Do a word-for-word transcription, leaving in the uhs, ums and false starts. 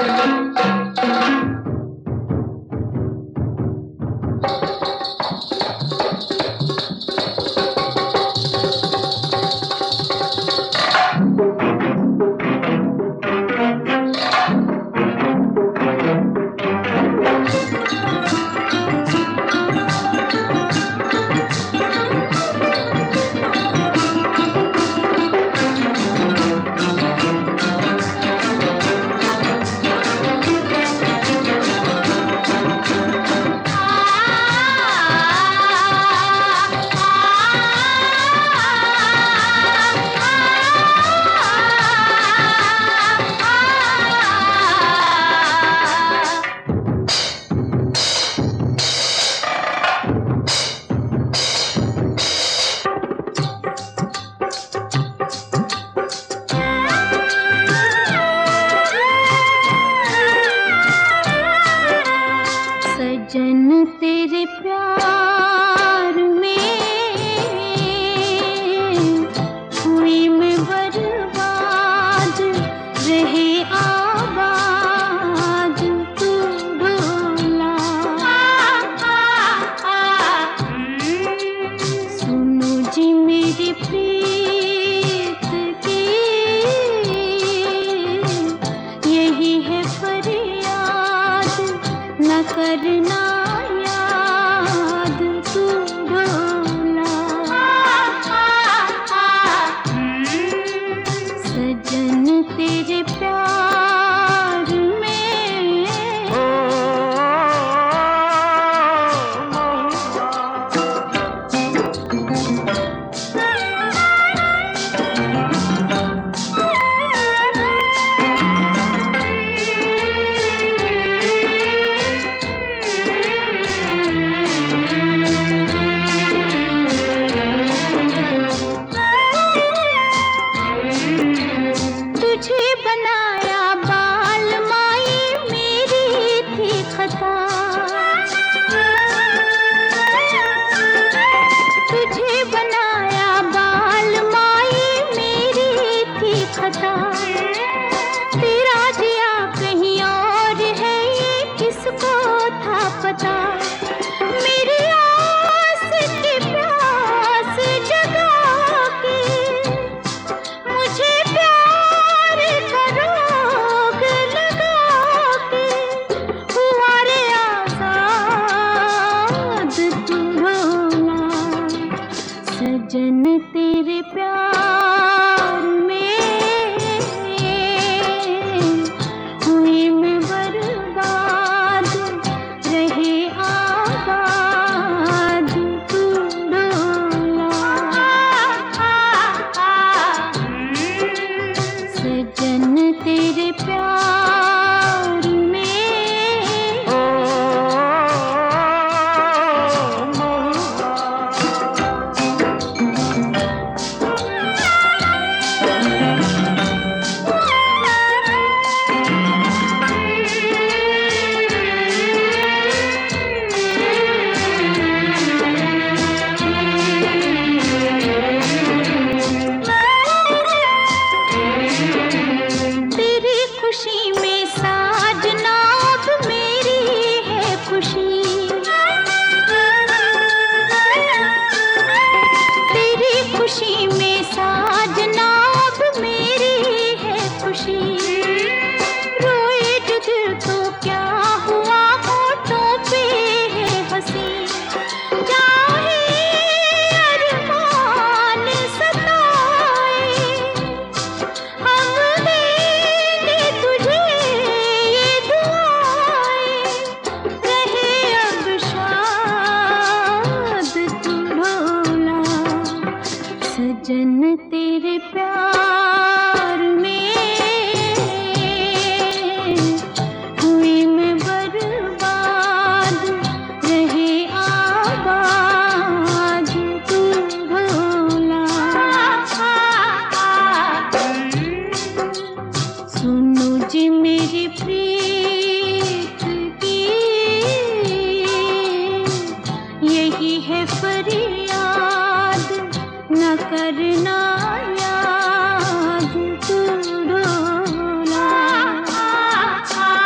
सजन तेरे प्यार में हुई मैं बर्बाद, रहे आबाद तू भोला। सुनो जी मेरी प्रीत की यही है फरियाद, न करना याद तू भोला। सजन तेरे प्यार में तुझे बनाया बाल माई मेरी थी खता, तुझे बनाया बाल माई मेरी थी खता। तेरा जिया कहीं और है ये किसको था पता। मेरी आस की प्यास जगा के मुझे प्यार का रोग लगा के हुआ रे आजाद तू भोला। सजन तेरे प्यार में हुई मैं बर्बाद, रहे आबाद तू भोला। सजन तेरे प्यार में तेरी खुशी में साजना अब मेरी है खुशी। तेरी खुशी में साजना अब मेरी है खुशी। रोए जो दिल तो क्या हुआ होठों पे है हंसी। चाहे अरमान सताए हम देंगे तुझे ये दुआएं, रहे अब शाद तू भोला। सजन तेरे प्यार में हुई मैं बर्बाद, रहे आबाद तू भोला। सुनो जी मेरी प्रीत की यही है फरियाद, न करना याद तू भोला।